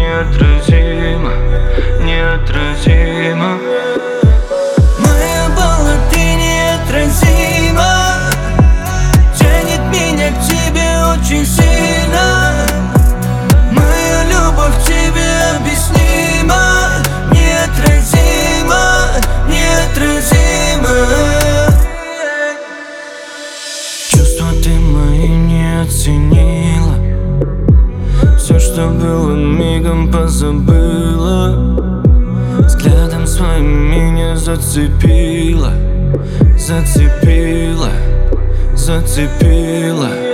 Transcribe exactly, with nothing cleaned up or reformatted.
неотразима, неотразима. Моя Белла, ты неотразима, тянет меня к тебе очень сильно. Моя любовь к тебе объяснима, неотразима, неотразима. Чувства ты мои не оценила, все, что было, мигом позабыла. Взглядом своим меня зацепила, зацепила, зацепила.